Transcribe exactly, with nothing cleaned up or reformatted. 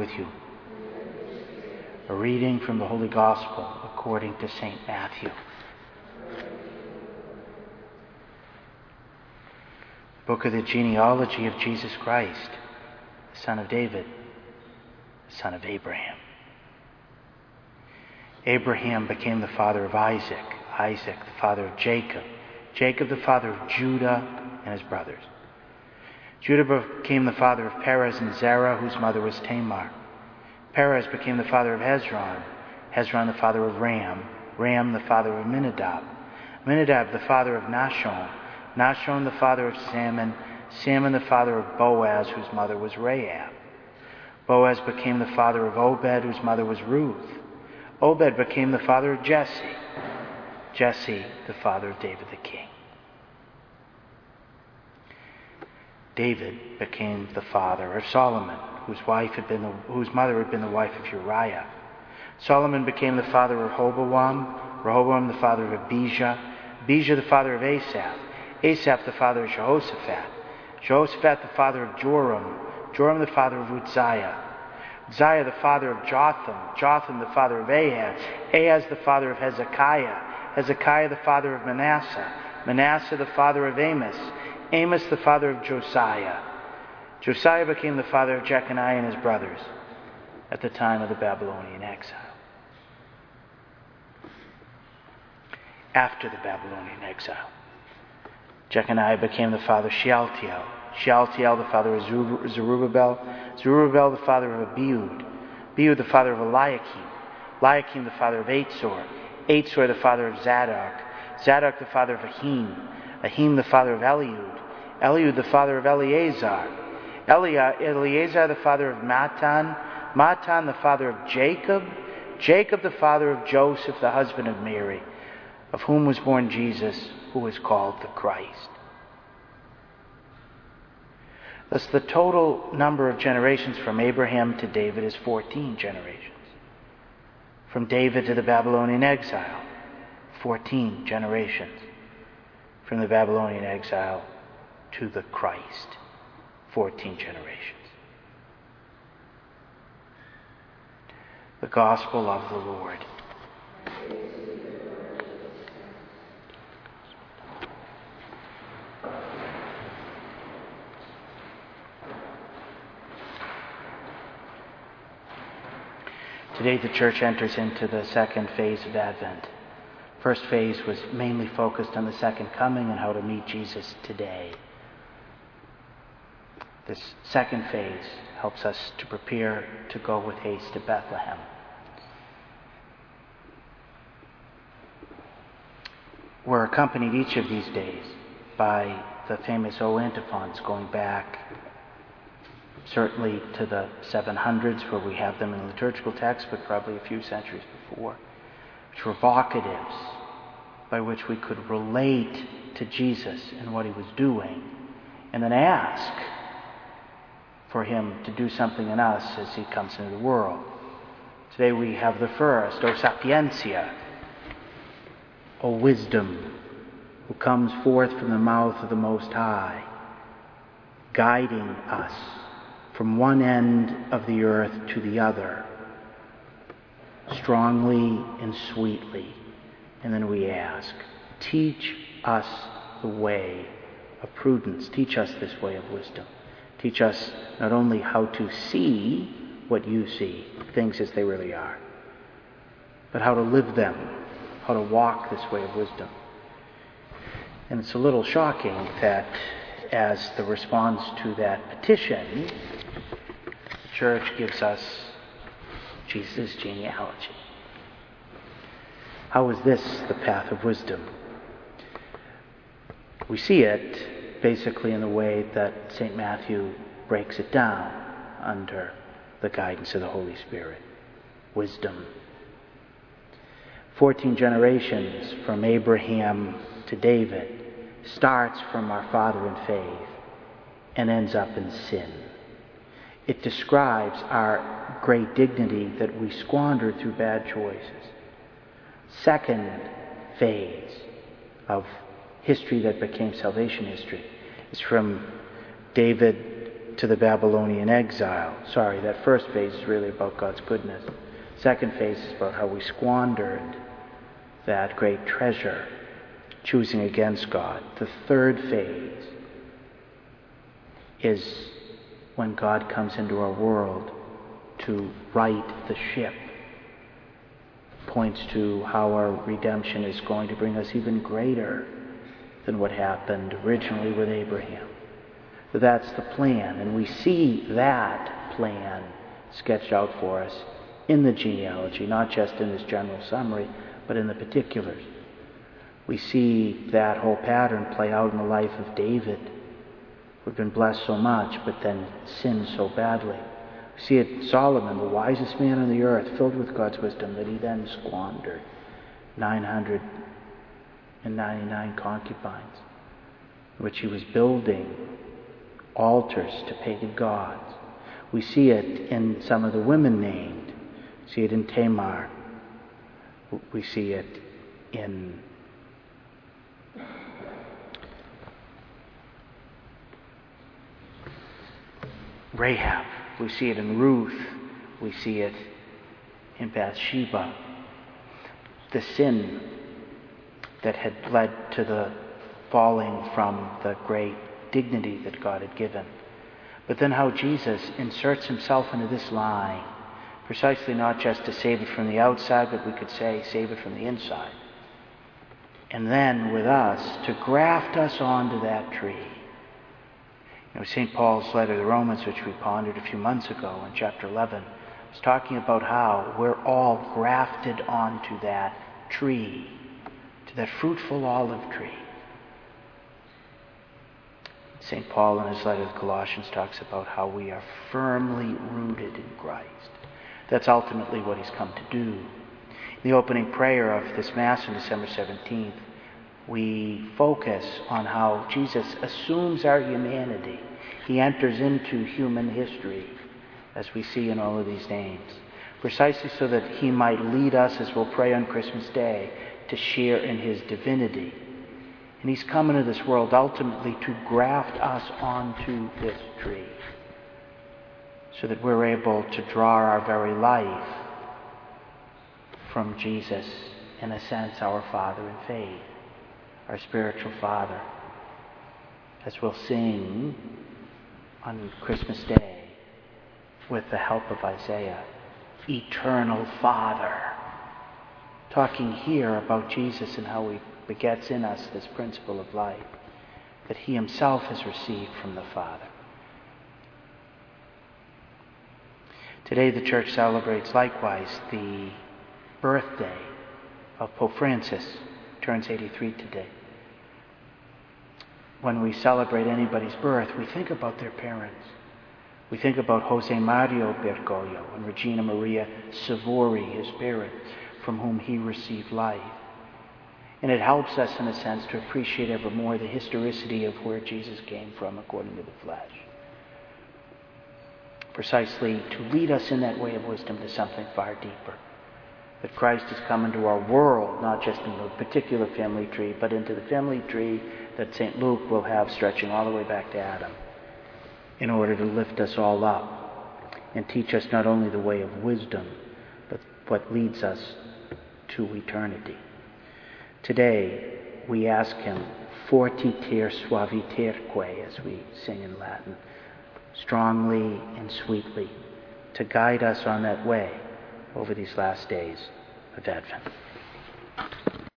with you. A reading from the Holy Gospel according to Saint Matthew. Book of the genealogy of Jesus Christ, the son of David, the son of Abraham. Abraham became the father of Isaac, Isaac the father of Jacob, Jacob the father of Judah and his brothers. Judah became the father of Perez and Zerah, whose mother was Tamar. Perez became the father of Hezron, Hezron the father of Ram, Ram the father of Amminadab, Amminadab the father of Nahshon, Nahshon the father of Salmon, Salmon the father of Boaz, whose mother was Rahab. Boaz became the father of Obed, whose mother was Ruth. Obed became the father of Jesse, Jesse the father of David the king. David became the father of Solomon, whose wife had been the, whose mother had been the wife of Uriah. Solomon became the father of Rehoboam, Rehoboam the father of Abijah, Abijah the father of Asaph, Asaph the father of Jehoshaphat, Jehoshaphat the father of Joram, Joram the father of Uzziah, Uzziah the father of Jotham, Jotham the father of Ahaz, Ahaz the father of Hezekiah, Hezekiah the father of Manasseh, Manasseh the father of Amos, Amos the father of Josiah. Josiah became the father of Jeconiah and his brothers at the time of the Babylonian exile. After the Babylonian exile, Jeconiah became the father of Shealtiel, Shealtiel the father of Zerubbabel, Zerubbabel the father of Abiud, Abiud the father of Eliakim, Eliakim the father of Atzor, Atzor the father of Zadok, Zadok the father of Ahim, Ahim the father of Eliud, Eliud the father of Eleazar, Eleazar the father of Matan, Matan the father of Jacob, Jacob the father of Joseph, the husband of Mary, of whom was born Jesus, who is called the Christ. Thus the total number of generations from Abraham to David is fourteen generations. From David to the Babylonian exile, fourteen generations. From the Babylonian exile to the Christ, fourteen generations. The Gospel of the Lord. Today the Church enters into the second phase of Advent. First phase was mainly focused on the second coming and how to meet Jesus today. This second phase helps us to prepare to go with haste to Bethlehem. We're accompanied each of these days by the famous O antiphons going back certainly to the seven hundreds, where we have them in the liturgical text, but probably a few centuries before, which were vocatives by which we could relate to Jesus and what he was doing, and then ask for him to do something in us as he comes into the world. Today we have the first, O Sapientia, O wisdom, who comes forth from the mouth of the Most High, guiding us from one end of the earth to the other, strongly and sweetly. And then we ask, teach us the way of prudence. Teach us this way of wisdom. Teach us not only how to see what you see, things as they really are, but how to live them, how to walk this way of wisdom. And it's a little shocking that as the response to that petition, the Church gives us Jesus' genealogy. How is this the path of wisdom? We see it basically in the way that Saint Matthew breaks it down under the guidance of the Holy Spirit. Wisdom. Fourteen generations from Abraham to David starts from our father in faith and ends up in sin. It describes our great dignity that we squander through bad choices. Second phase of history that became salvation history is from David to the Babylonian exile. Sorry, that first phase is really about God's goodness. Second phase is about how we squandered that great treasure, choosing against God. The third phase is when God comes into our world to right the ship. Points to how our redemption is going to bring us even greater than what happened originally with Abraham. So that's the plan, and we see that plan sketched out for us in the genealogy, not just in this general summary, but in the particulars. We see that whole pattern play out in the life of David, who'd been blessed so much, but then sinned so badly. We see it Solomon, the wisest man on the earth, filled with God's wisdom, that he then squandered nine hundred ninety-nine concubines, which he was building altars to pagan gods. We see it in some of the women named. We see it in Tamar. We see it in Rahab. We see it in Ruth. We see it in Bathsheba. The sin that had led to the falling from the great dignity that God had given. But then how Jesus inserts himself into this line, precisely not just to save it from the outside, but we could say save it from the inside. And then with us, to graft us onto that tree. You know, Saint Paul's letter to the Romans, which we pondered a few months ago in chapter eleven, was talking about how we're all grafted onto that tree, to that fruitful olive tree. Saint Paul in his letter to the Colossians talks about how we are firmly rooted in Christ. That's ultimately what he's come to do. In the opening prayer of this Mass on December seventeenth, we focus on how Jesus assumes our humanity. He enters into human history, as we see in all of these names, precisely so that he might lead us, as we'll pray on Christmas Day, to share in his divinity. And he's come into this world ultimately to graft us onto this tree, so that we're able to draw our very life from Jesus, in a sense, our Father in faith, our spiritual Father. As we'll sing on Christmas Day with the help of Isaiah, Eternal Father, talking here about Jesus and how he begets in us this principle of life that he himself has received from the Father. Today the Church celebrates likewise the birthday of Pope Francis. He turns eighty-three today. When we celebrate anybody's birth, we think about their parents. We think about Jose Mario Bergoglio and Regina Maria Savori, his parents, from whom he received life. And it helps us, in a sense, to appreciate ever more the historicity of where Jesus came from according to the flesh. Precisely to lead us in that way of wisdom to something far deeper. That Christ has come into our world, not just in a particular family tree, but into the family tree that Saint Luke will have stretching all the way back to Adam, in order to lift us all up and teach us not only the way of wisdom, but what leads us to eternity. Today, we ask him, fortiter suaviterque, as we sing in Latin, strongly and sweetly, to guide us on that way over these last days of Advent.